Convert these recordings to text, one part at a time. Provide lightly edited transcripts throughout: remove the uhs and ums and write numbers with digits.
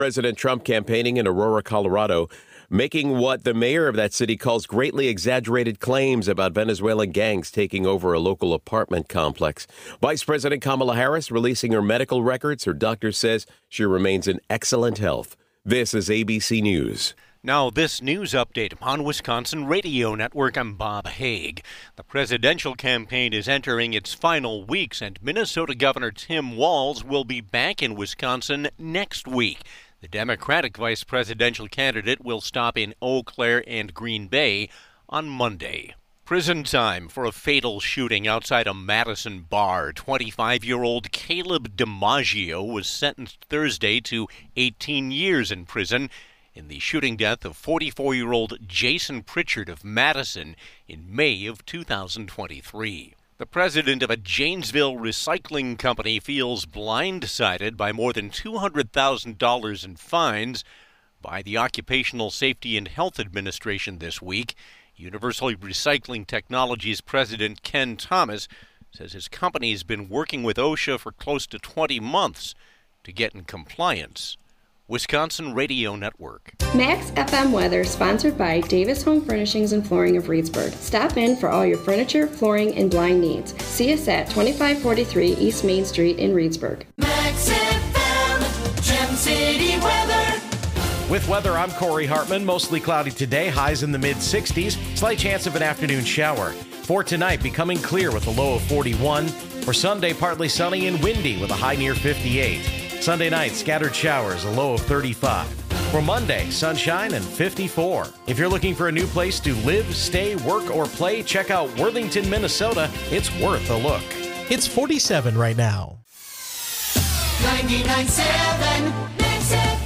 President Trump campaigning in Aurora, Colorado, making what the mayor of that city calls greatly exaggerated claims about Venezuelan gangs taking over a local apartment complex. Vice President Kamala Harris releasing her medical records. Her doctor says she remains in excellent health. This is ABC News. Now, this news update on Wisconsin Radio Network. I'm Bob Haig. The presidential campaign is entering its final weeks, and Minnesota Governor Tim Walz will be back in Wisconsin next week. The Democratic vice presidential candidate will stop in Eau Claire and Green Bay on Monday. Prison time for a fatal shooting outside a Madison bar. 25-year-old Caleb DiMaggio was sentenced Thursday to 18 years in prison in the shooting death of 44-year-old Jason Pritchard of Madison in May of 2023. The president of a Janesville recycling company feels blindsided by more than $200,000 in fines by the Occupational Safety and Health Administration this week. Universal Recycling Technologies president Ken Thomas says his company has been working with OSHA for close to 20 months to get in compliance. Wisconsin Radio Network. Max FM weather sponsored by Davis Home Furnishings and Flooring of Reedsburg. Stop in for all your furniture, flooring, and blind needs. See us at 2543 East Main Street in Reedsburg. Max FM, Gem City weather. With weather, I'm Corey Hartman. Mostly cloudy today, highs in the mid-60s. Slight chance of an afternoon shower. For tonight, becoming clear with a low of 41. For Sunday, partly sunny and windy with a high near 58. Sunday night, scattered showers, a low of 35. For Monday, sunshine and 54. If you're looking for a new place to live, stay, work, or play, check out Worthington, Minnesota. It's worth a look. It's 47 right now. 99.7 Max FM.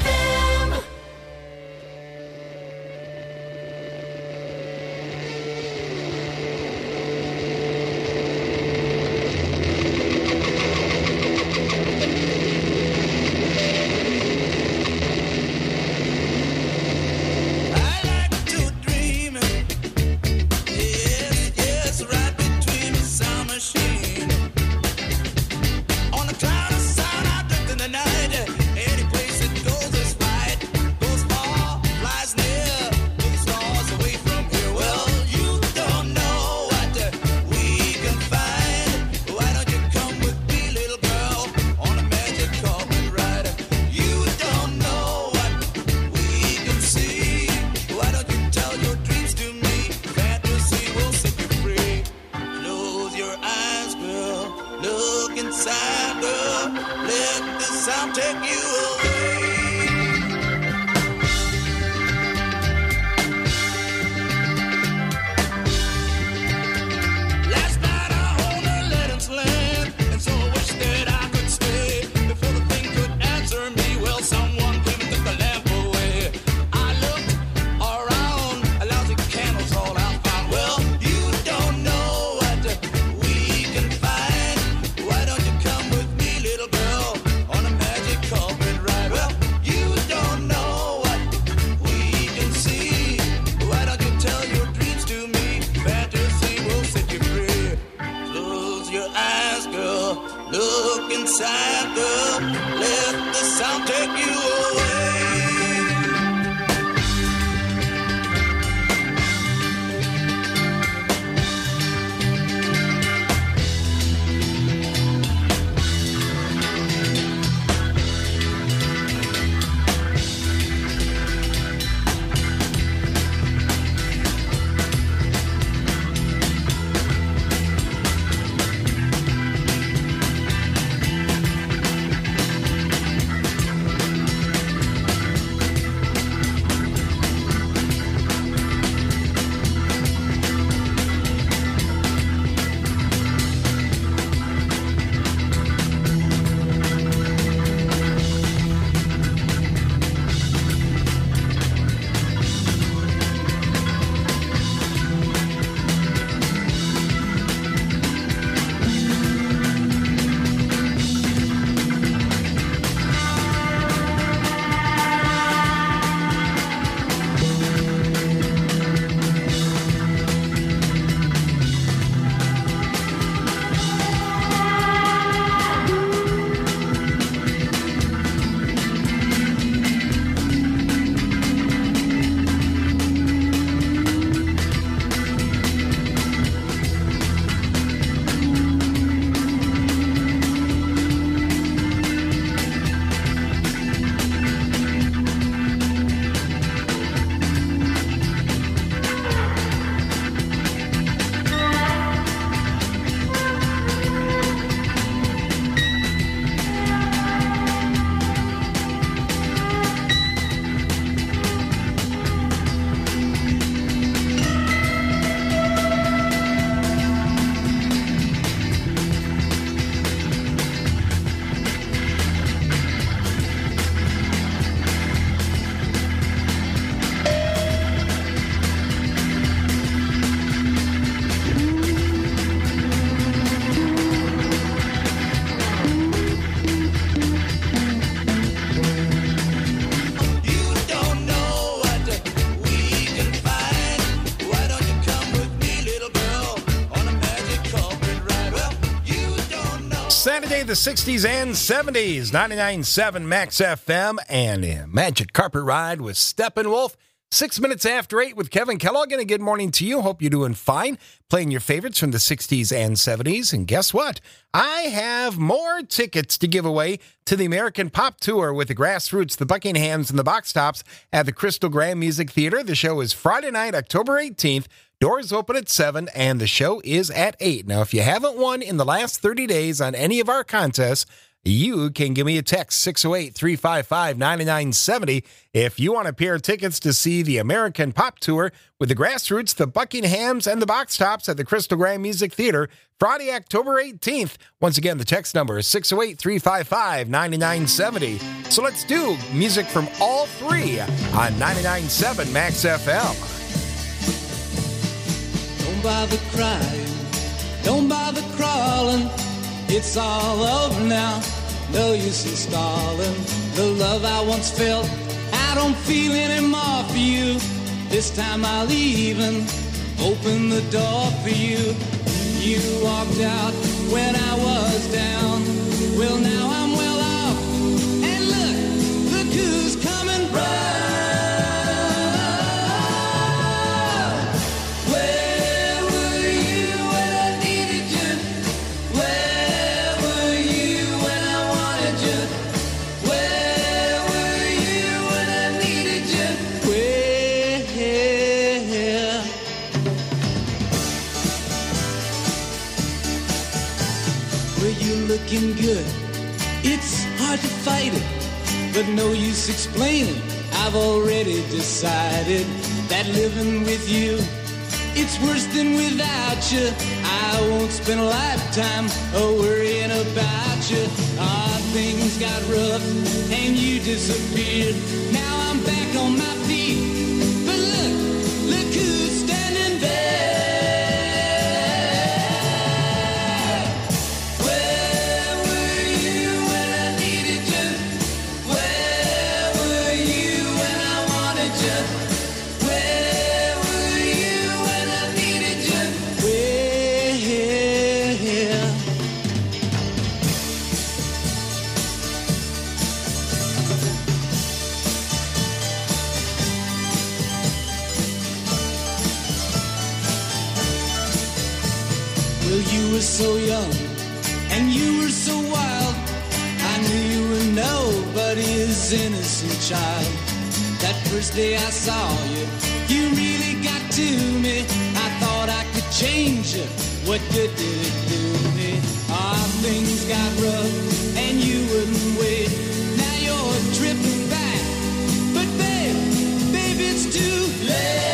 On a cloud of sound, I drift in the night. Any place it goes. Friday, the 60s and 70s, 99.7 Max FM, and a Magic Carpet Ride with Steppenwolf. 6 minutes after 8 with Kevin Kellogg, and a good morning to you. Hope you're doing fine, playing your favorites from the 60s and 70s. And guess what? I have more tickets to give away to the American Pop Tour with the Grassroots, the Buckinghams, and the Box Tops at the Crystal Grand Music Theater. The show is Friday night, October 18th. Doors open at 7, and the show is at 8. Now, if you haven't won in the last 30 days on any of our contests, you can give me a text, 608-355-9970, if you want a pair of tickets to see the American Pop Tour with the Grassroots, the Buckinghams, and the Box Tops at the Crystal Grand Music Theater, Friday, October 18th. Once again, the text number is 608-355-9970. So let's do music from all three on 99.7 Max FM. Don't bother crying, don't bother crawling. It's all over now, no use in stalling. The love I once felt, I don't feel anymore for you. This time I'll even open the door for you. You walked out when I was down. Well, now I'm well off, and look who's coming round. Looking good, it's hard to fight it, but no use explaining. I've already decided that living with you, it's worse than without you. I won't spend a lifetime worrying about you. Things got rough and you disappeared. Now I'm back on my feet, but look who's standing there. You were so young and you were so wild. I knew you were nobody's innocent child. That first day I saw you, you really got to me. I thought I could change you. What good did it do me? Things got rough and you wouldn't wait. Now you're tripping back, but babe, it's too late.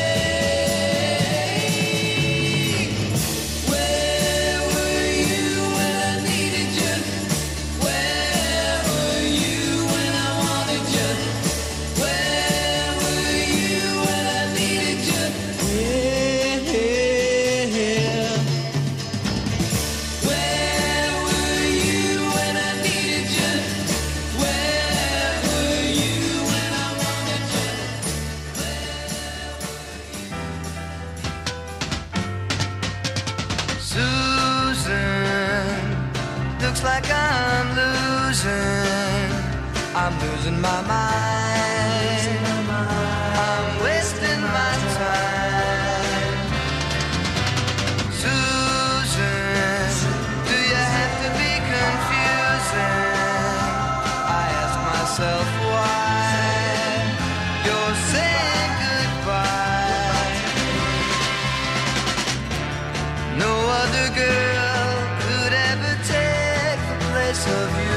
I'm losing my mind. I'm wasting my time. Susan, do you have to be confusing? I ask myself why you're saying goodbye. No other girl could ever take the place of you.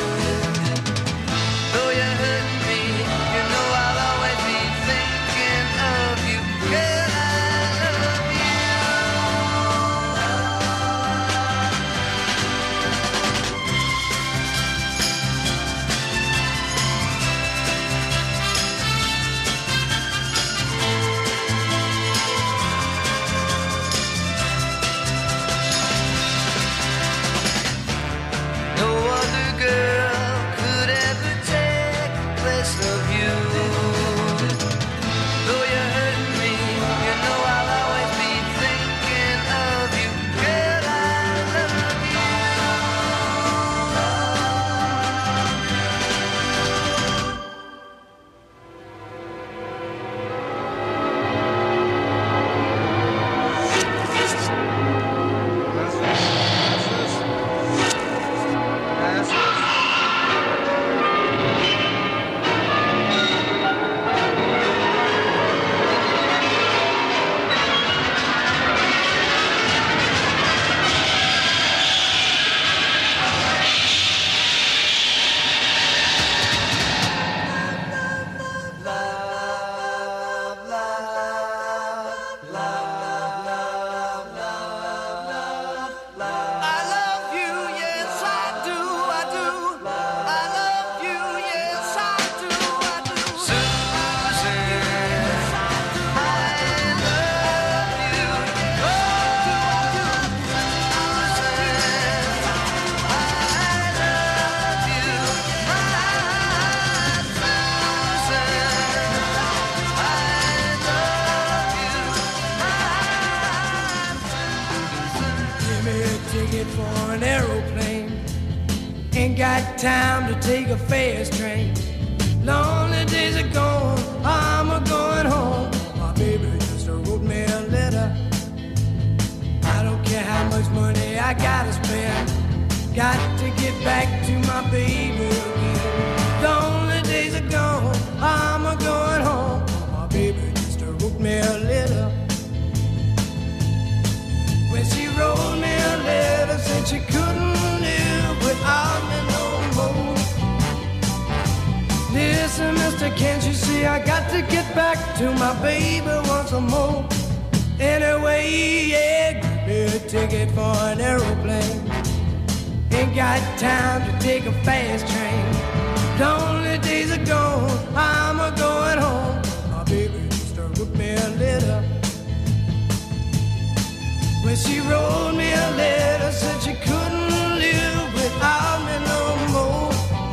Though you hurt me, you know I'll always be thinking of you. Girl, I love no other girl could ever take the place of you. Though you hurt me, you know I'll always be thinking of you. Girl, I love you. time to take a fast train. Lonely days are gone, I'm a-going home. My baby just wrote me a letter. I don't care how much money I gotta spend. Got to get back to my baby again. Lonely days are gone, I'm a-going home. My baby just wrote me a letter. When she wrote me a letter, said she couldn't live without me no more. Listen, mister, can't you see I got to get back to my baby once more? Anyway, yeah, give me a ticket for an aeroplane. Ain't got time to take a fast train. Lonely days are gone, I'm a-going home. My baby just wrote me a letter. When she wrote me a letter, said she couldn't live without me no more.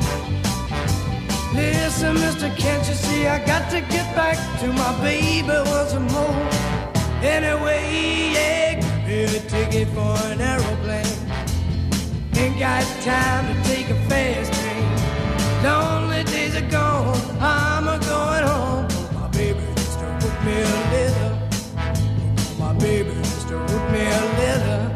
Listen, mister, can't you see I got to get back to my baby once more? Anyway, yeah, give me a ticket for an aeroplane. Ain't got time to take a fast train. Lonely days are gone, I'm a-going home. My baby just wrote me a letter. My baby just wrote me a letter.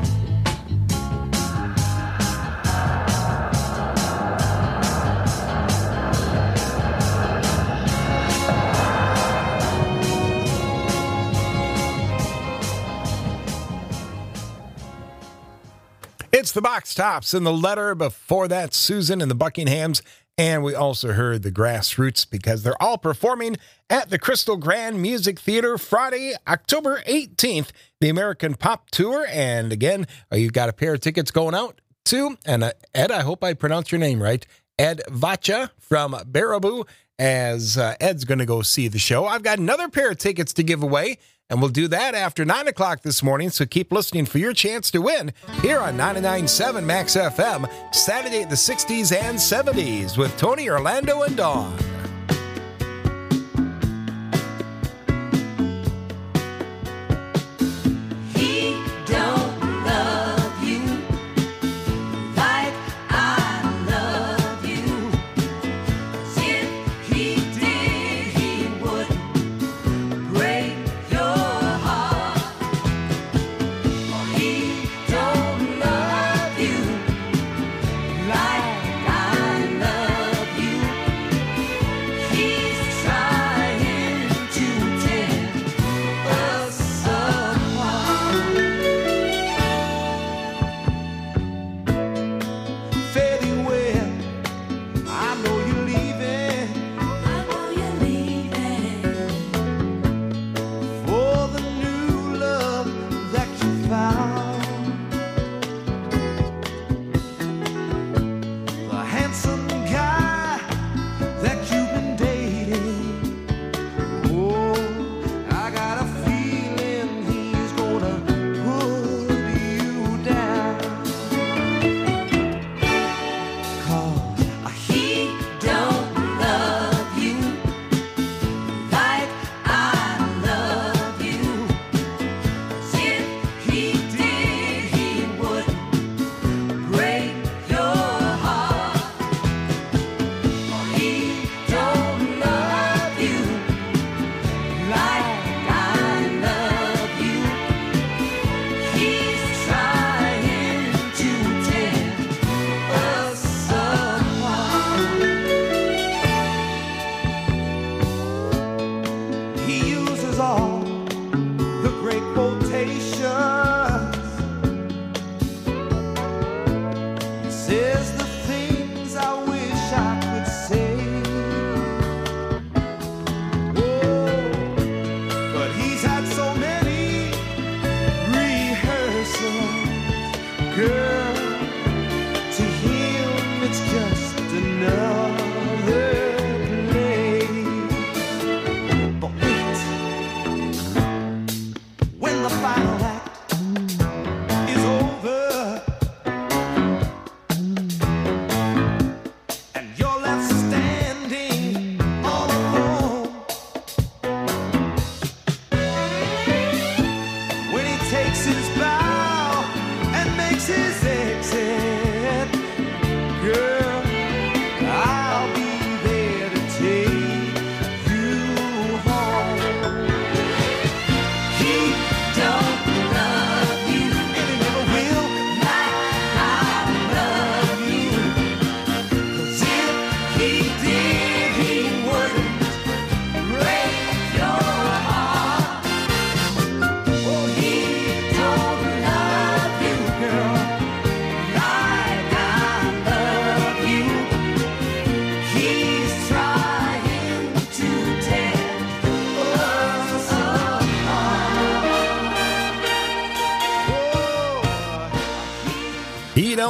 It's the Box Tops and the letter. Before that, Susan and the Buckinghams. And we also heard the Grassroots because they're all performing at the Crystal Grand Music Theater Friday, October 18th, the American Pop Tour. And again, you've got a pair of tickets going out to, and Ed, I hope I pronounced your name right, Ed Vacha from Baraboo, as Ed's going to go see the show. I've got another pair of tickets to give away, and we'll do that after 9 o'clock this morning, so keep listening for your chance to win here on 99.7 Max FM, Saturday at the 60s and 70s with Tony, Orlando, and Dawn. He don't love you like I love you. If he did, he would break your heart. He don't love you like I love you.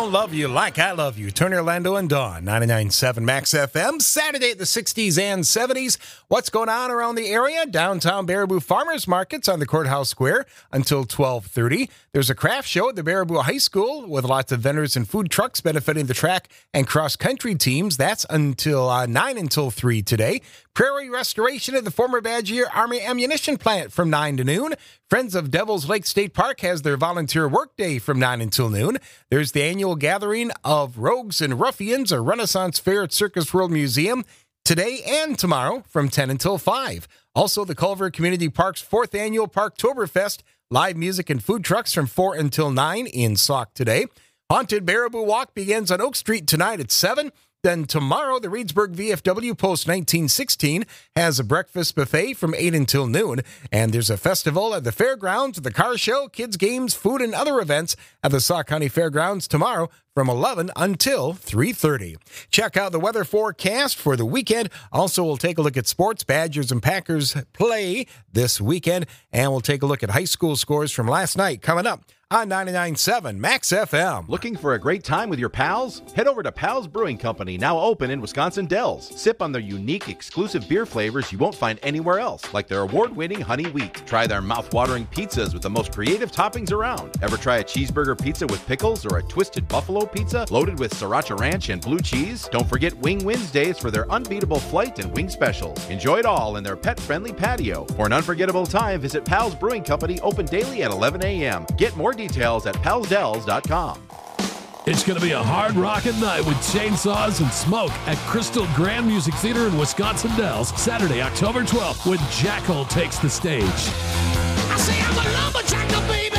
Don't Love You Like I Love You. Tony Orlando and Dawn, 99.7 Max FM. Saturday at the 60s and 70s. What's going on around the area? Downtown Baraboo Farmers Market's on the Courthouse Square until 12:30. There's a craft show at the Baraboo High School with lots of vendors and food trucks benefiting the track and cross-country teams. That's until 9 until 3 today. Prairie restoration at the former Badger Army Ammunition Plant from 9 to noon. Friends of Devil's Lake State Park has their volunteer workday from 9 until noon. There's the annual gathering of Rogues and Ruffians, a Renaissance fair at Circus World Museum, today and tomorrow from 10 until 5. Also, the Culver Community Park's 4th annual Parktoberfest, live music and food trucks from 4 until 9 in Sauk today. Haunted Baraboo Walk begins on Oak Street tonight at 7. Then tomorrow, the Reedsburg VFW Post 1916 has a breakfast buffet from 8 until noon. And there's a festival at the fairgrounds, the car show, kids games, food, and other events at the Sauk County Fairgrounds tomorrow from 11 until 3:30. Check out the weather forecast for the weekend. Also, we'll take a look at sports. Badgers and Packers play this weekend. And we'll take a look at high school scores from last night coming up on 99.7 Max FM. Looking for a great time with your pals? Head over to Pals Brewing Company, now open in Wisconsin Dells. Sip on their unique, exclusive beer flavors you won't find anywhere else, like their award-winning Honey Wheat. Try their mouth-watering pizzas with the most creative toppings around. Ever try a cheeseburger pizza with pickles or a twisted buffalo pizza loaded with sriracha ranch and blue cheese? Don't forget Wing Wednesdays for their unbeatable flight and wing specials. Enjoy it all in their pet-friendly patio. For an unforgettable time, visit Pals Brewing Company, open daily at 11 a.m. Get more details at palsdells.com. It's going to be a hard-rockin' night with chainsaws and smoke at Crystal Grand Music Theater in Wisconsin Dells, Saturday, October 12th, when Jackal takes the stage. I say I'm a lumberjacker, baby.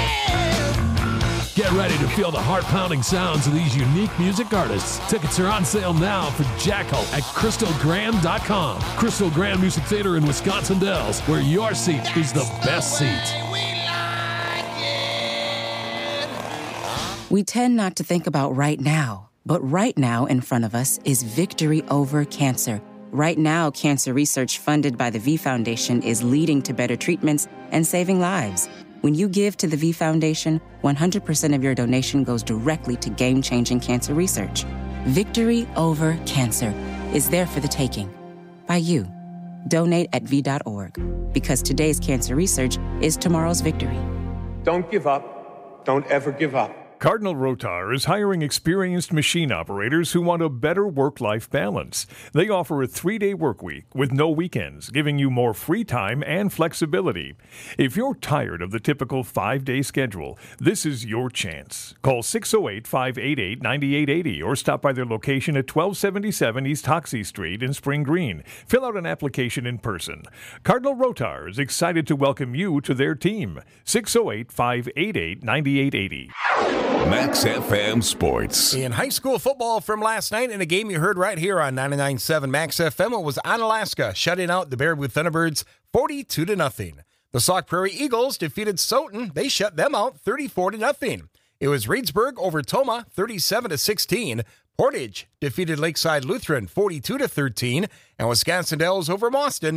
Get ready to feel the heart-pounding sounds of these unique music artists. Tickets are on sale now for Jackal at crystalgrand.com. Crystal Grand Music Theater in Wisconsin Dells, where your seat is the best seat. We tend not to think about right now, but right now in front of us is victory over cancer. Right now, cancer research funded by the V Foundation is leading to better treatments and saving lives. When you give to the V Foundation, 100% of your donation goes directly to game-changing cancer research. Victory over cancer is there for the taking. By you. Donate at V.org. Because today's cancer research is tomorrow's victory. Don't give up. Don't ever give up. Cardinal Rotar is hiring experienced machine operators who want a better work-life balance. They offer a 3-day work week with no weekends, giving you more free time and flexibility. If you're tired of the typical 5-day schedule, this is your chance. Call 608-588-9880 or stop by their location at 1277 East Hoxie Street in Spring Green. Fill out an application in person. Cardinal Rotar is excited to welcome you to their team. 608-588-9880. Max FM Sports. In high school football from last night, in a game you heard right here on 99.7 Max FM, it was Onalaska shutting out the Baraboo Thunderbirds 42-0. The Sauk Prairie Eagles defeated Stoughton. They shut them out 34-0. It was Reedsburg over Toma 37-16. Portage defeated Lakeside Lutheran 42-13. And Wisconsin Dells over Mauston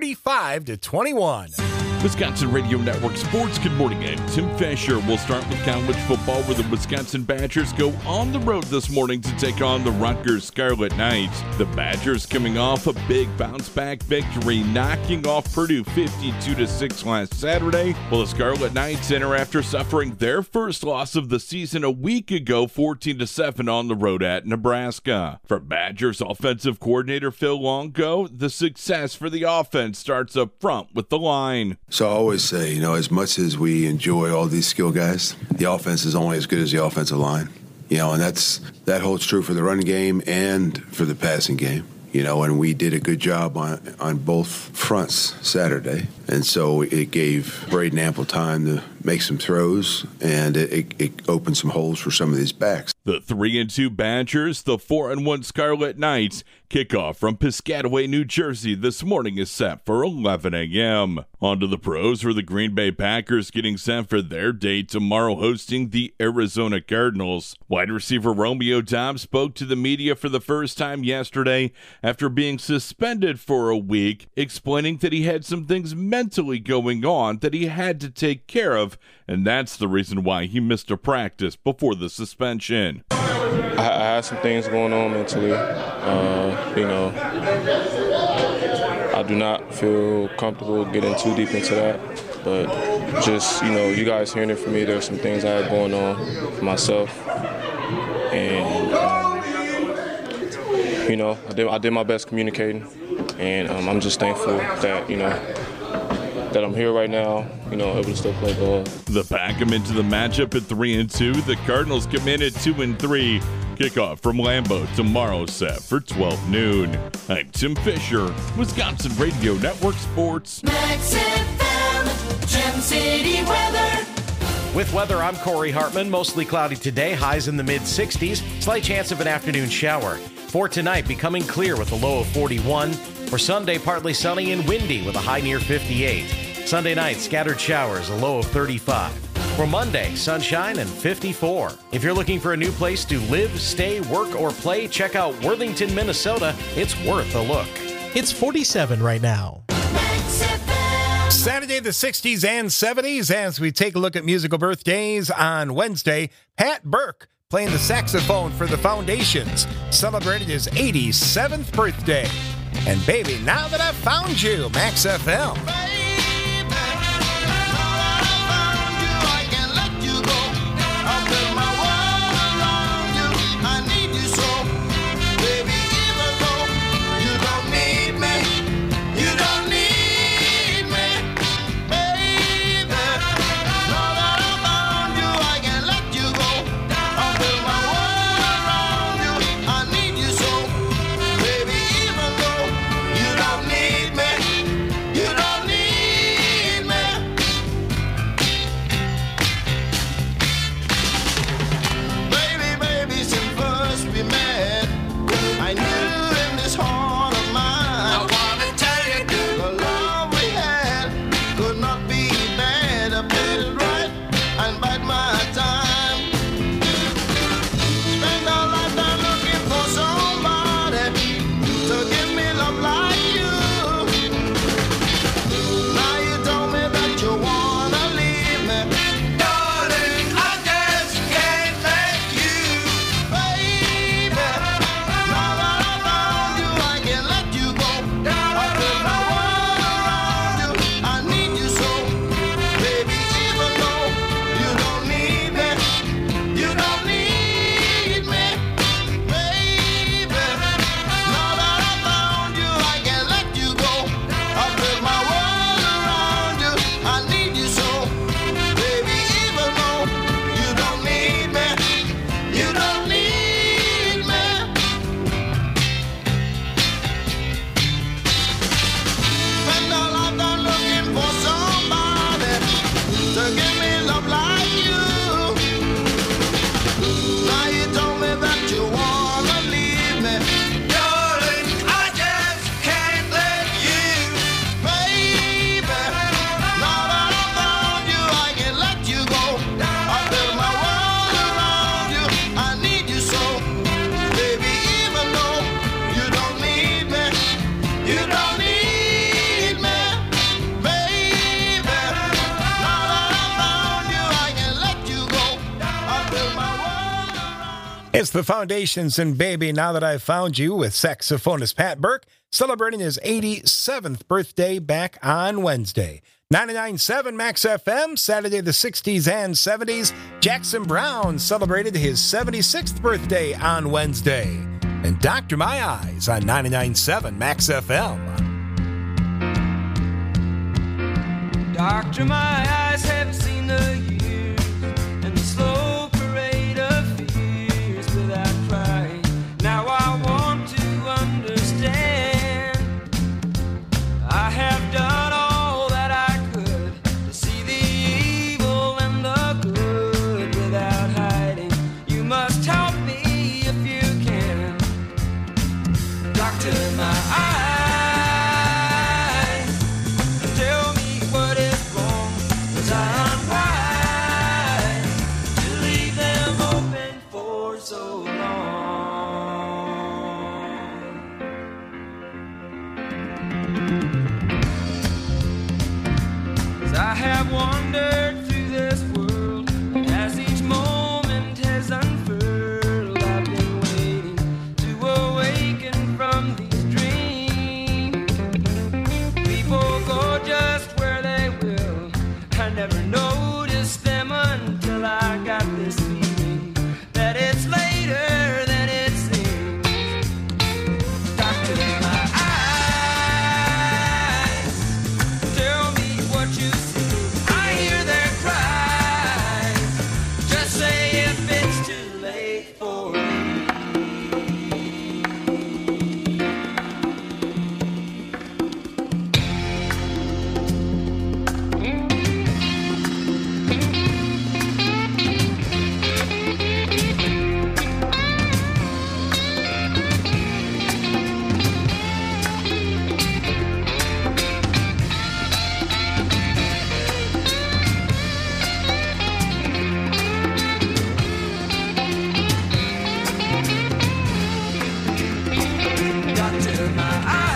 35-21. Wisconsin Radio Network Sports. Good morning. I'm Tim Fisher. We'll start with college football, where the Wisconsin Badgers go on the road this morning to take on the Rutgers Scarlet Knights. The Badgers coming off a big bounce-back victory, knocking off Purdue 52-6 last Saturday, while the Scarlet Knights enter after suffering their first loss of the season a week ago, 14-7 on the road at Nebraska. For Badgers offensive coordinator Phil Longo, the success for the offense starts up front with the line. So I always say, as much as we enjoy all these skill guys, the offense is only as good as the offensive line. And that holds true for the running game and for the passing game. And we did a good job on both fronts Saturday. And so it gave Braden ample time to make some throws, and it opened some holes for some of these backs. The 3-2 Badgers, the 4-1 Scarlet Knights Kickoff from Piscataway, New Jersey this morning is set for 11 a.m. On to the pros for the Green Bay Packers getting set for their day tomorrow hosting the Arizona Cardinals. Wide receiver Romeo Doubs spoke to the media for the first time yesterday after being suspended for a week, explaining that he had some things mentally going on that he had to take care of, and that's the reason why he missed a practice before the suspension. I had some things going on mentally. I do not feel comfortable getting too deep into that, but just, you guys hearing it from me, there's some things I had going on for myself, and, I did my best communicating, and I'm just thankful that, that I'm here right now, able to still play ball. The Pack come into the matchup at 3-2. The Cardinals come in at 2-3. Kickoff from Lambeau tomorrow set for 12 noon. I'm Tim Fisher, Wisconsin Radio Network Sports. Max FM, Gem City weather. With weather, I'm Corey Hartman. Mostly cloudy today, highs in the mid-60s. Slight chance of an afternoon shower. For tonight, becoming clear with a low of 41. For Sunday, partly sunny and windy with a high near 58. Sunday night, scattered showers, a low of 35. For Monday, sunshine and 54. If you're looking for a new place to live, stay, work, or play, check out Worthington, Minnesota. It's worth a look. It's 47 right now. Saturday, the 60s and 70s, as we take a look at musical birthdays on Wednesday. Pat Burke playing the saxophone for the Foundations, celebrated his 87th birthday. And baby, now that I've found you, Max FM. It's the Foundations and Baby, Now That I've Found You, with saxophonist Pat Burke, celebrating his 87th birthday back on Wednesday. 99.7 Max FM, Saturday the 60s and 70s. Jackson Browne celebrated his 76th birthday on Wednesday. And Dr. My Eyes on 99.7 Max FM. Dr. My eyes haven't seen the years and the slow parade of fears without crying. Now I want to understand. I have done all that I could to see the evil and the good without hiding. You must help me if you can. Doctor 'Cause I have wandered through this world, and as each moment has unfurled, I've been waiting to awaken from these dreams. People go just where they will. I never noticed them until I got this feeling that it's later than it seems. Doctor, my eyes, tell me what you see. I hear their cries. Just say if it's too late for me. Doctor, my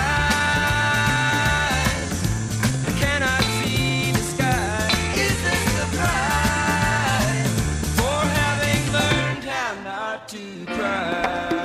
eyes cannot see the sky. Is this the price for having learned how not to cry?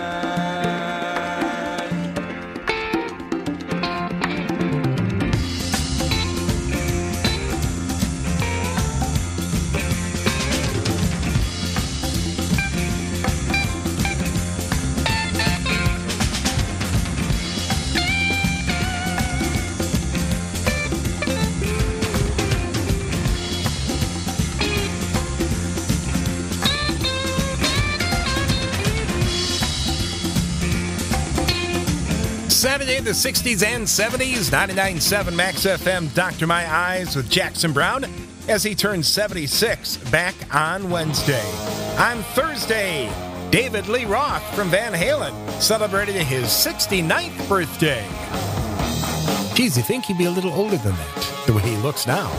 Saturday, the 60s and 70s, 99.7 Max FM, Dr. My Eyes with Jackson Brown as he turns 76 back on Wednesday. On Thursday, David Lee Roth from Van Halen celebrating his 69th birthday. Geez, you think he'd be a little older than that, the way he looks now.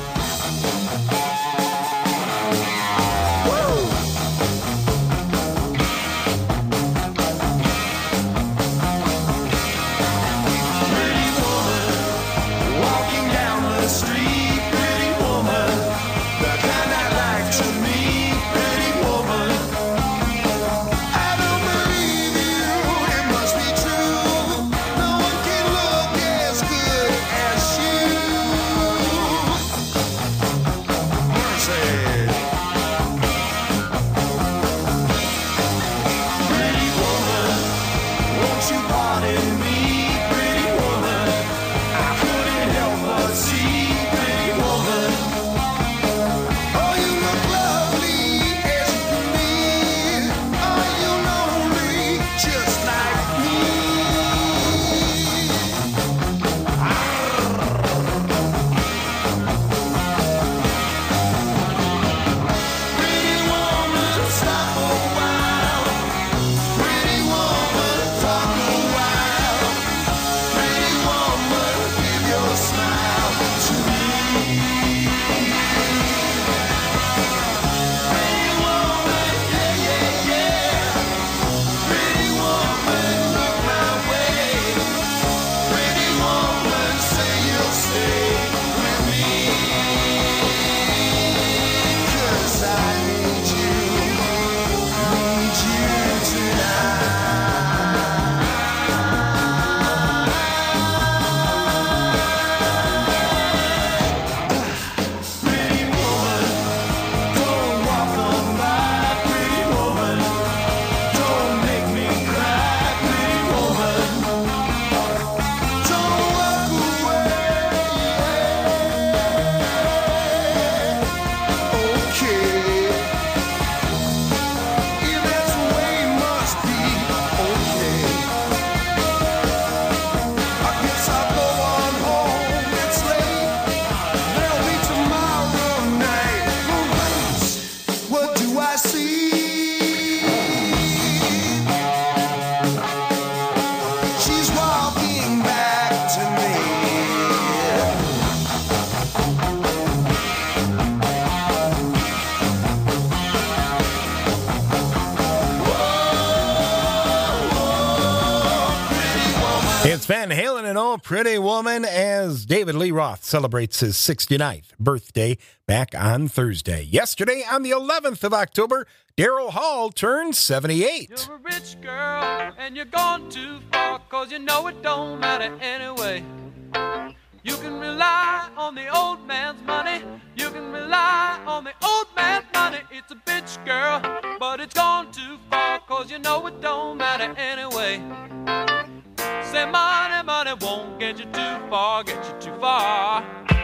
Walking down the street, pretty woman, the kind I like to meet, pretty woman. I don't believe you, it must be true. No one can look as good as you. Oh Pretty Woman as David Lee Roth celebrates his 69th birthday back on Thursday. Yesterday, on the 11th of October, Daryl Hall turned 78. You're a rich girl and you're gone too far, 'cause you know it don't matter anyway. You can rely on the old man's money. You can rely on the old man's money. It's a bitch, girl, but it's gone too far, 'cause you know it don't matter anyway. Say money, money won't get you too far, get you too far.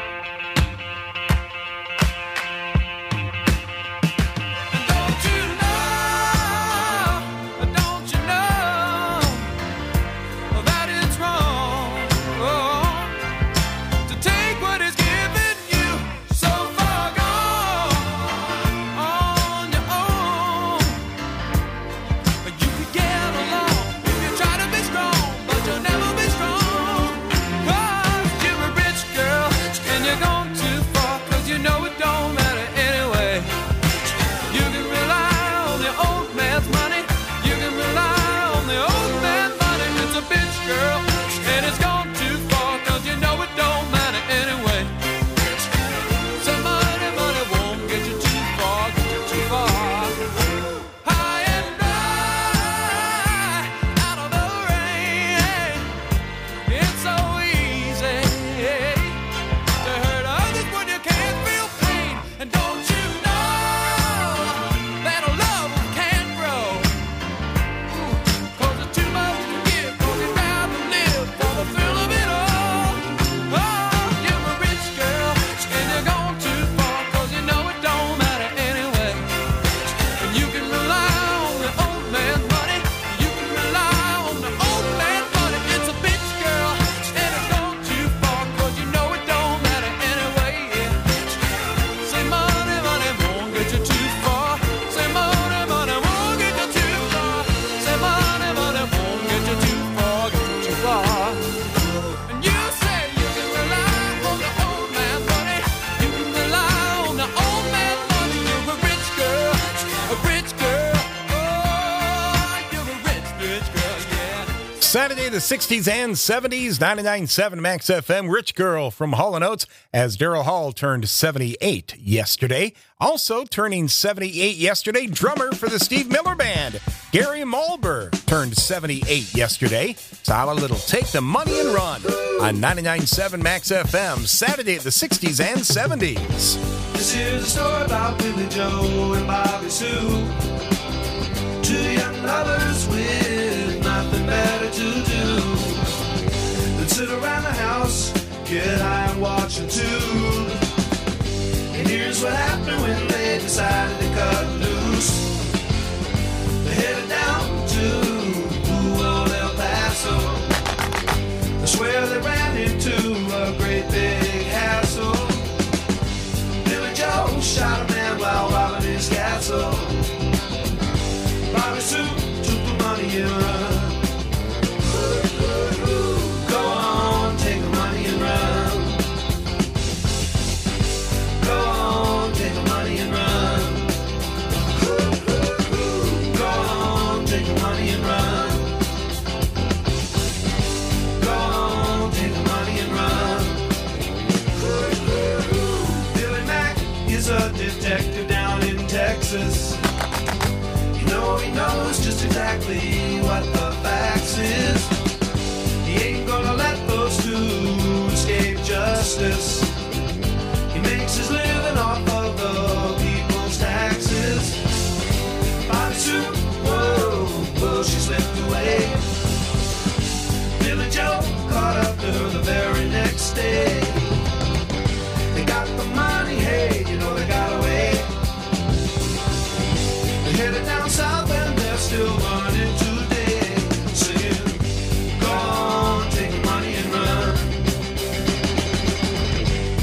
Saturday, the 60s and 70s, 99.7 Max FM, Rich Girl from Hall & Oates, as Daryl Hall turned 78 yesterday. Also turning 78 yesterday, drummer for the Steve Miller Band, Gary Mulber, turned 78 yesterday. So a little Take the Money and Run on 99.7 Max FM, Saturday, the 60s and 70s. This here's a story about Billy Joe and Bobby Sue. Two young lovers with nothing better to do than sit around the house, get high and watch a tube. And here's what happened when they decided to cut loose. They headed down to old El Paso. I swear they ran into a great big hassle. Billy Joe shot a man while robbing his castle. Bobby Sue took the money and run. Go on, take the money and run. Go on, take the money and run. Go on, take the money and run. Go on, take the money and run. Billy Mack is a detective down in Texas. He knows just exactly what the facts is. He ain't gonna let those two escape justice. He makes his living off of the people's taxes. Bobby Sue, whoa, whoa, she slipped away. Billy Joe caught up to her the very next day. They got the money, hey, you know they got away. Headed down south and they're still running today, singing, go on, take the money and run.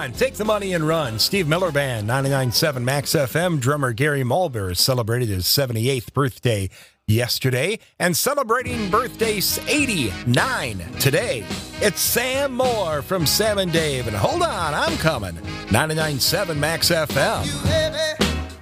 on, Take the Money and Run. Steve Miller Band, 99.7 Max FM. Drummer Gary Mulber celebrated his 78th birthday yesterday. And celebrating birthdays 89 today, it's Sam Moore from Sam and Dave. And hold on, I'm coming. 99.7 Max FM.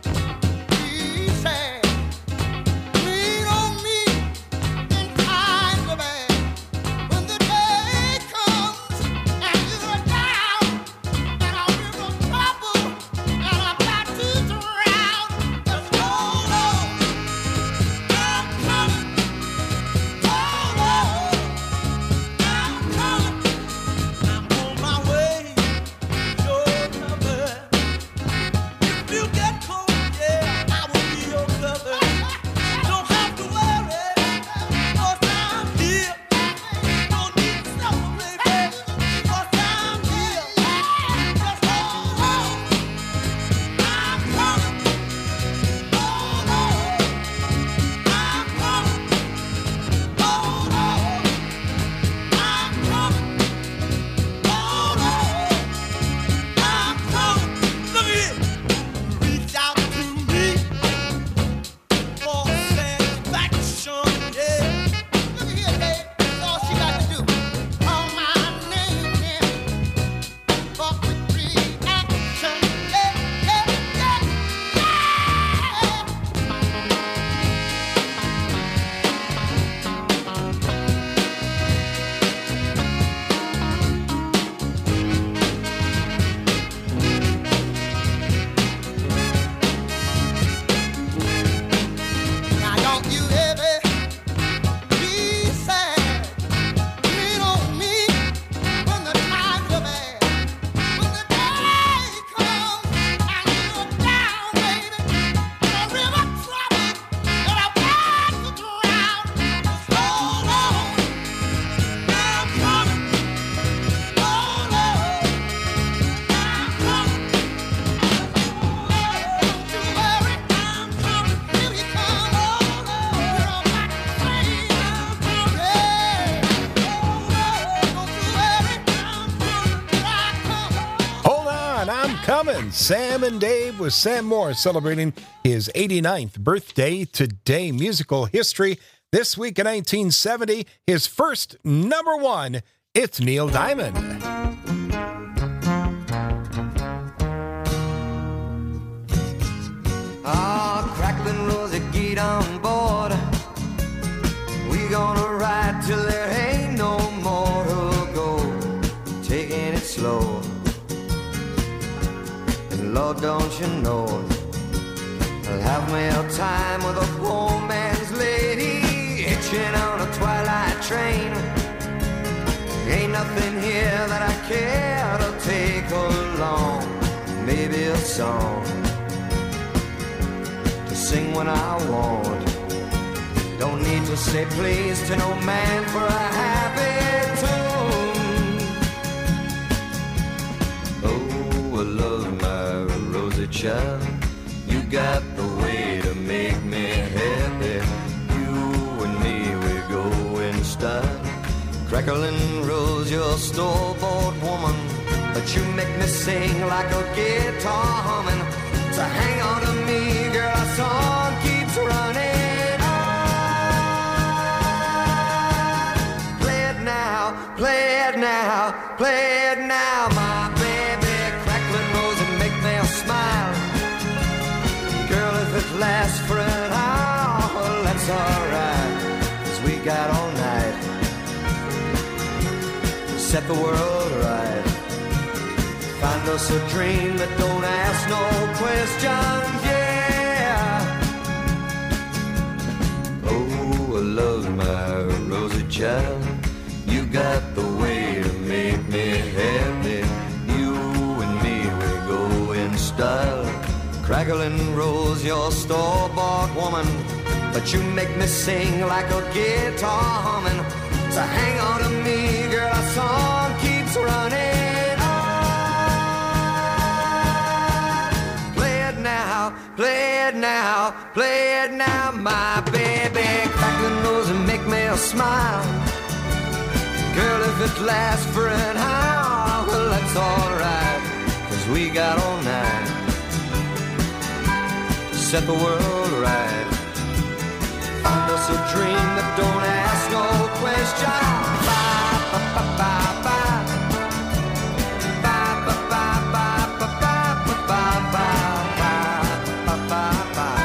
Sam and Dave with Sam Moore celebrating his 89th birthday today. Musical history this week in 1970, his first number one, it's Neil Diamond. Crackling rosy, get on board. We gonna ride till there ain't no more to go. Taking it slow. Lord, don't you know, I'll have me a time with a poor man's lady, hitching on a twilight train. Ain't nothing here that I care to take along. Maybe a song to sing when I want. Don't need to say please to no man for a happy tune. Oh, I love my rosy child, you got the way to make me happy. You and me, we go in style. Crackling rose, you're a store-bought woman, but you make me sing like a guitar humming. So hang on to me, girl, our song keeps running on. Play it now, play it now, play it now, my baby. Smile, girl, if it lasts for an hour, well, that's alright, 'cause we got all night to set the world right. Find us a dream that don't ask no questions, yeah. Oh, I love my rosy child, you got the way to make me happy. Style. Crackling rose, you're a store-bought woman, but you make me sing like a guitar humming. So hang on to me, girl, our song keeps running on. Play it now, play it now, play it now, my baby. Crackling rose and make me smile. Girl, if it lasts for an hour, well, that's alright, we got all night to set the world right. Find us a dream that don't ask no question. Bye, bye, bye, bye, bye. Bye, bye, bye, bye, bye, bye, bye, bye, bye, bye,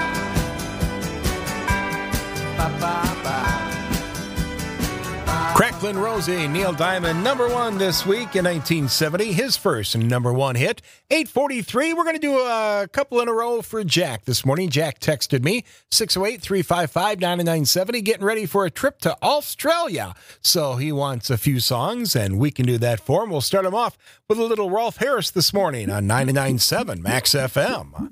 bye, bye, bye. Cracklin' Rosie, Neil Diamond, number one this week in 1970, his first number one hit. 8:43, we're going to do a couple in a row for Jack this morning. Jack texted me, 608-355-9970, getting ready for a trip to Australia. So he wants a few songs, and we can do that for him. We'll start him off with a little Rolf Harris this morning on 99.7 Max FM.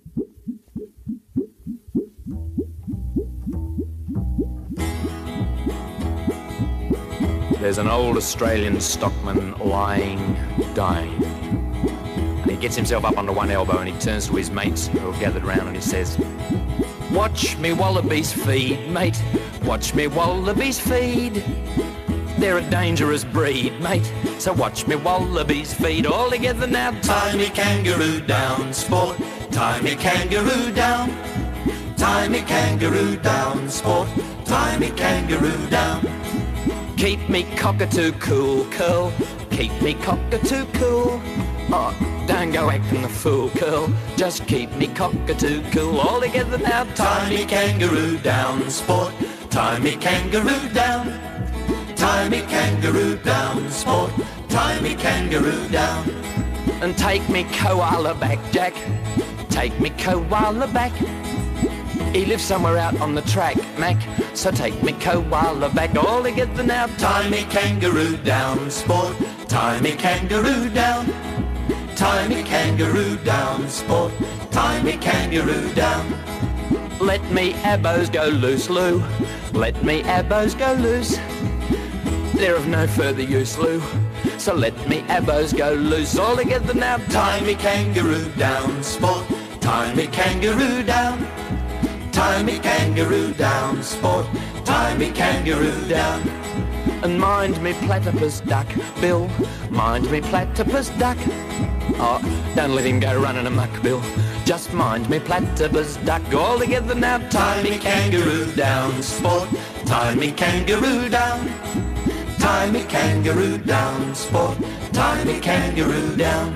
There's an old Australian stockman lying, dying. And he gets himself up onto one elbow and he turns to his mates who are gathered round and he says, "Watch me wallabies feed, mate. Watch me wallabies feed. They're a dangerous breed, mate. So watch me wallabies feed. All together now. Tie me kangaroo down, sport. Tie me kangaroo down. Tie me kangaroo down, sport. Tie me kangaroo down. Keep me cockatoo cool, curl. Keep me cockatoo cool. Oh, don't go acting the fool, curl. Just keep me cockatoo cool. All together now. Tie me kangaroo down, sport. Tie me kangaroo down. Tie me kangaroo down, sport. Tie me kangaroo down. And take me koala back, Jack. Take me koala back. He lives somewhere out on the track, Mac. So take me koala back. All together now. Tie me kangaroo down, sport. Tie me kangaroo down. Tie me kangaroo down, sport. Tie me kangaroo down. Let me abos go loose, Lou. Let me abos go loose. They're of no further use, Lou. So let me abos go loose. All together now. Tie me kangaroo down, sport. Tie me kangaroo down. Tie me kangaroo down, sport. Tie me kangaroo down. And mind me platypus duck, Bill. Mind me platypus duck. Oh, don't let him go running amok, Bill. Just mind me platypus duck. All together now. Tie me kangaroo down, sport. Tie me kangaroo down. Tie me kangaroo down, sport. Tie me kangaroo down.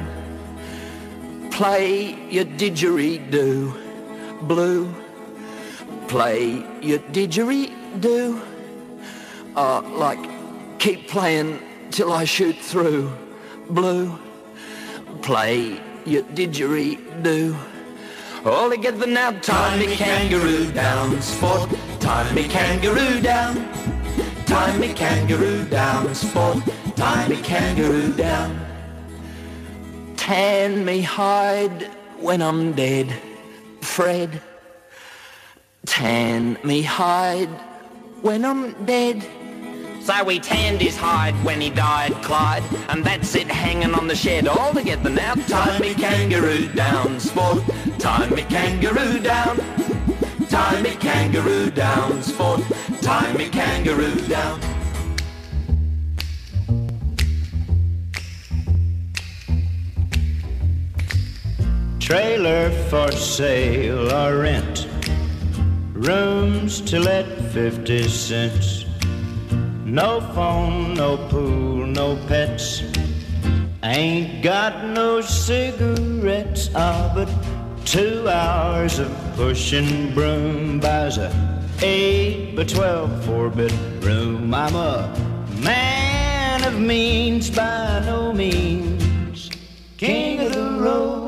Play your didgeridoo, Blue. Play your didgeridoo. Oh, like, keep playing till I shoot through, Blue. Play your didgeridoo. All together now. Tie me kangaroo down, sport. Tie me kangaroo down. Tie me kangaroo down, sport. Tie me kangaroo down. Tan me hide when I'm dead, Fred. Tan me hide when I'm dead. So we tanned his hide when he died, Clyde, and that's it hanging on the shed. All together now. Tie me kangaroo down, sport. Tie me kangaroo down. Tie me kangaroo down, sport. Tie me kangaroo down. Trailer for sale or rent. Rooms to let 50 cents. No phone, no pool, no pets. Ain't got no cigarettes. But 2 hours of pushing broom buys a 8 by 12 4-bedroom. I'm a man of means by no means. King of the road.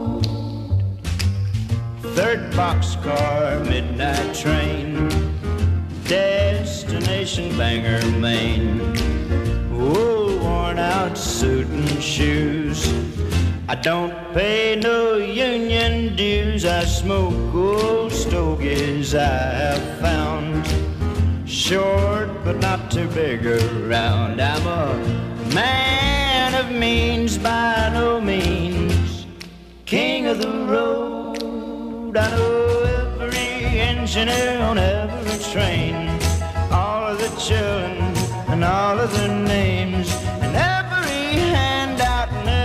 Third boxcar, midnight train. Destination Bangor, Maine. Oh, worn out suit and shoes. I don't pay no union dues. I smoke old stogies I have found. Short but not too big around. I'm a man of means by no means. King of the road. I know every engineer on every train. All of the children and all of their names. And every handout and every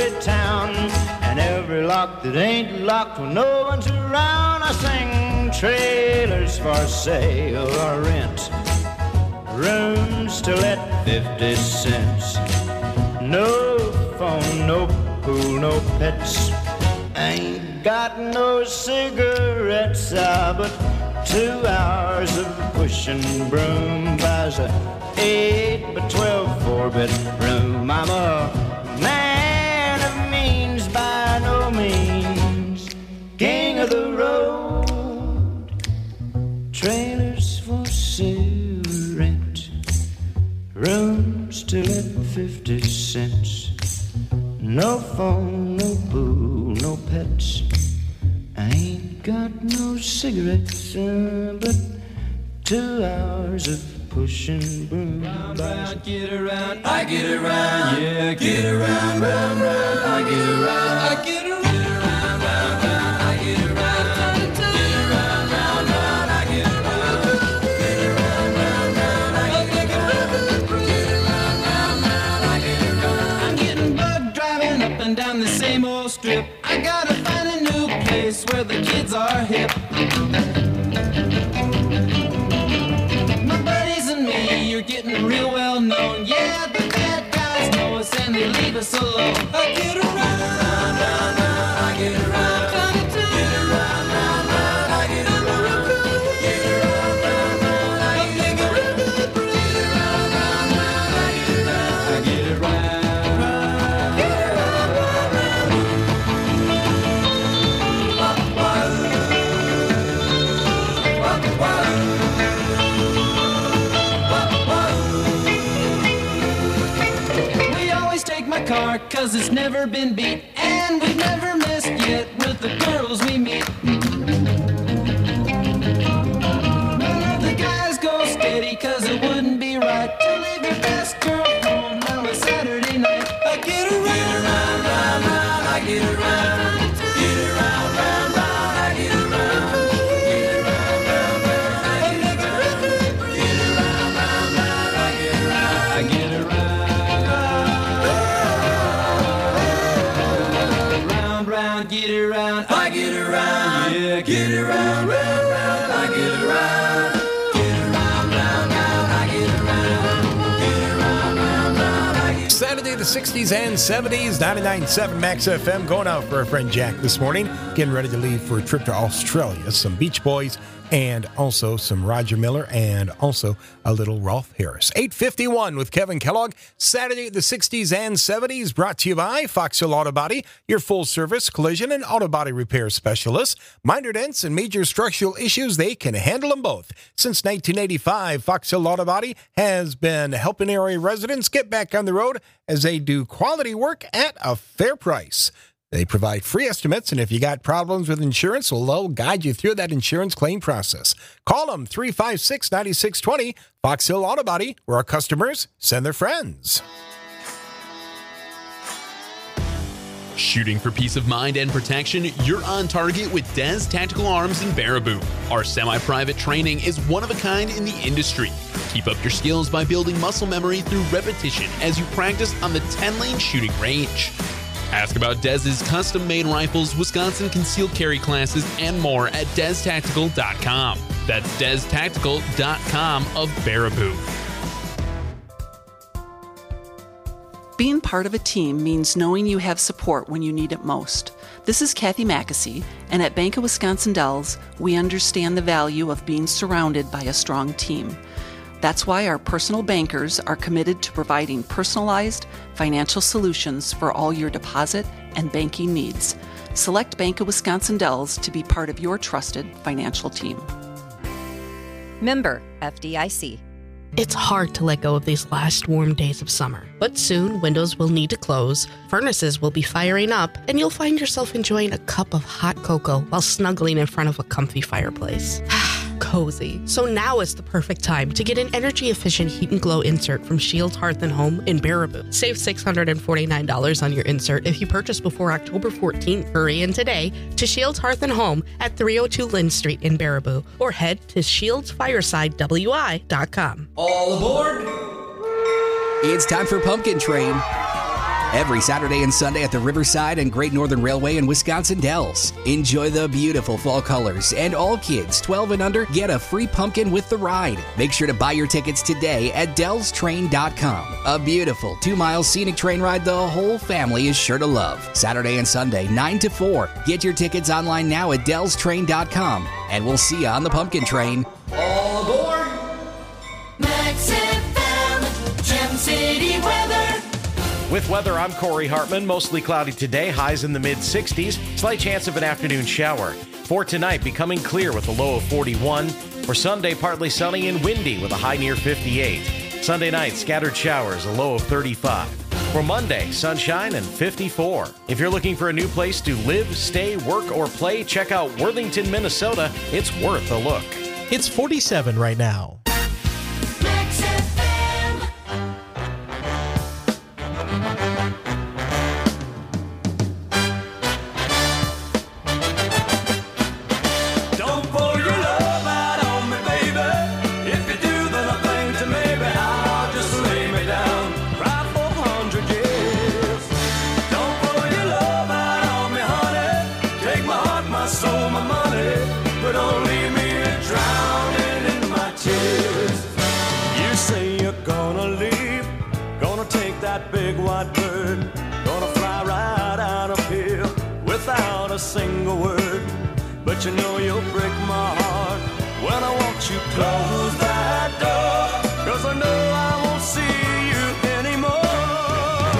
every town, and every lock that ain't locked when no one's around. I sing trailers for sale or rent, rooms to let 50 cents. No phone, no pool, no pets. Ain't got no cigarettes, but 2 hours of pushing broom buys a 8 by 12 4-bedroom. I'm a man of means by no means, king of the road. Trailers for sale, rent, rooms to let 50 cents. No phone, no pool, no pets. I ain't got no cigarettes, but 2 hours of pushing broom. Round, round, get around, I get around, yeah, get around, round, round, I get around, I get around, round, round, round, I get around, get around, round, round, I get around, get around, round, round, I get around, get around, round, round, I get around. I'm getting bugged driving up and down the same old strip. I gotta find a new place where the kids are hip. My buddies and me, you're getting real well known. Yeah, the bad guys know us and they leave us alone. I get around, round, round, I get around. Get around, round, round, I get around. Get around, round, round, I get around. Get around, round, round, I get around. I get around. Get around, round, round. We always take my car 'cause it's never been beat, and we've never missed yet with the girls we meet. None of the guys go steady 'cause it wouldn't be right to leave your best girl home on a Saturday night. I get around, round, round, round, I get around. Get around, round, round, I get around. Get around, round, round, I get around. Get around, round, round, I get around. I get around. Round, round, get around, I get around. Yeah, get around, round, round, I get around. Get around, round, round, I get around. Get around, round, round, I get around. Saturday, the 60s and 70s, 99.7 Max FM. Going out for our friend Jack this morning. Getting ready to leave for a trip to Australia. Some Beach Boys and also some Roger Miller and also a little Rolf Harris. 8:51 with Kevin Kellogg. Saturday, the 60s and 70s, brought to you by Fox Hill Auto Body, your full-service collision and auto body repair specialist. Minor dents and major structural issues, they can handle them both. Since 1985, Fox Hill Auto Body has been helping area residents get back on the road as they do quality work at a fair price. They provide free estimates, and if you got problems with insurance, well, they'll guide you through that insurance claim process. Call them, 356-9620, Fox Hill Auto Body, where our customers send their friends. Shooting for peace of mind and protection, you're on target with Des Tactical Arms in Baraboo. Our semi-private training is one of a kind in the industry. Keep up your skills by building muscle memory through repetition as you practice on the 10-lane shooting range. Ask about Dez's custom-made rifles, Wisconsin concealed carry classes, and more at DezTactical.com. That's DezTactical.com of Baraboo. Being part of a team means knowing you have support when you need it most. This is Kathy Mackesy, and at Bank of Wisconsin Dells, we understand the value of being surrounded by a strong team. That's why our personal bankers are committed to providing personalized financial solutions for all your deposit and banking needs. Select Bank of Wisconsin Dells to be part of your trusted financial team. Member FDIC. It's hard to let go of these last warm days of summer, but soon windows will need to close, furnaces will be firing up, and you'll find yourself enjoying a cup of hot cocoa while snuggling in front of a comfy fireplace. Cozy. So now is the perfect time to get an energy-efficient heat and glow insert from Shields Hearth & Home in Baraboo. Save $649 on your insert if you purchase before October 14th. Hurry in today to Shields Hearth & Home at 302 Lynn Street in Baraboo, or head to shieldsfiresidewi.com. All aboard! It's time for Pumpkin Train. Every Saturday and Sunday at the Riverside and Great Northern Railway in Wisconsin Dells. Enjoy the beautiful fall colors, and all kids 12 and under get a free pumpkin with the ride. Make sure to buy your tickets today at DellsTrain.com. A beautiful 2-mile scenic train ride the whole family is sure to love. Saturday and Sunday, 9 to 4. Get your tickets online now at DellsTrain.com, and we'll see you on the pumpkin train. All aboard! Max FM, Gem City weather. With weather, I'm Corey Hartman. Mostly cloudy today, highs in the mid-60s. Slight chance of an afternoon shower. For tonight, becoming clear with a low of 41. For Sunday, partly sunny and windy with a high near 58. Sunday night, scattered showers, a low of 35. For Monday, sunshine and 54. If you're looking for a new place to live, stay, work, or play, check out Worthington, Minnesota. It's worth a look. It's 47 right now. Single word, but you know you'll break my heart when I watch you close that door, 'cause I know I won't see you anymore.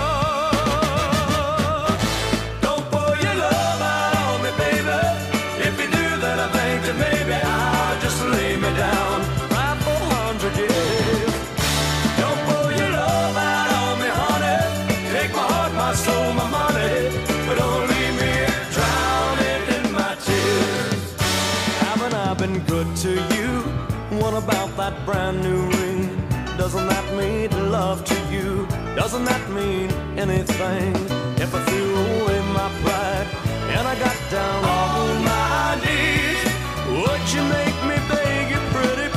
Don't pour your love out on me, baby. If you do, then I think that maybe I'll just lay me down right for 100 years. Don't pour your love out on me, honey. Take my heart, my soul, my money, but don't leave me been good to you. What about that brand new ring? Doesn't that mean love to you? Doesn't that mean anything? If I threw away my pride and I got down on my knees, would you make me beg you pretty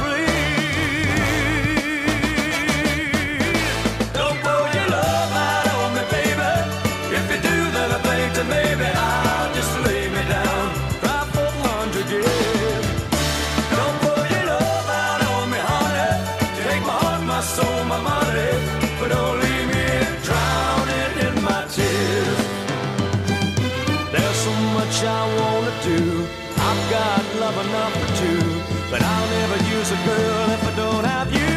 please? Don't pour your love out on me, baby. If you do, then I think that maybe I'll just lay me down right for 100 years. My soul, my money, but don't leave me drowning in my tears. There's so much I wanna do. I've got love enough for two, but I'll never use a girl if I don't have you.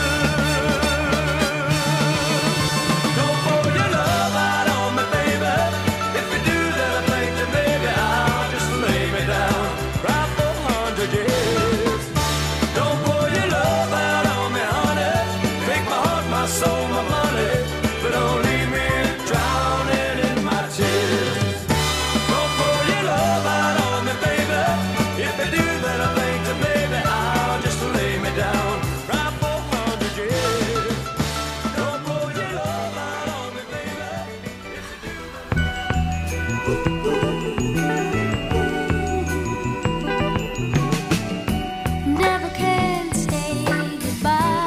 Don't pour your love out on me, baby. If you do, then I think that maybe I'll just lay me down right for 100 years. Don't pour your love out on me, honey. My soul, my money, but don't leave me drowning in my tears. Don't pour your love out on me, baby. If you do, then I think that maybe I'll just lay me down right for 100 years. Don't pour your love out on me, baby. If you do. Never can say goodbye.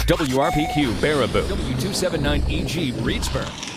WRPQ Baraboo. W279EG Reedsburg.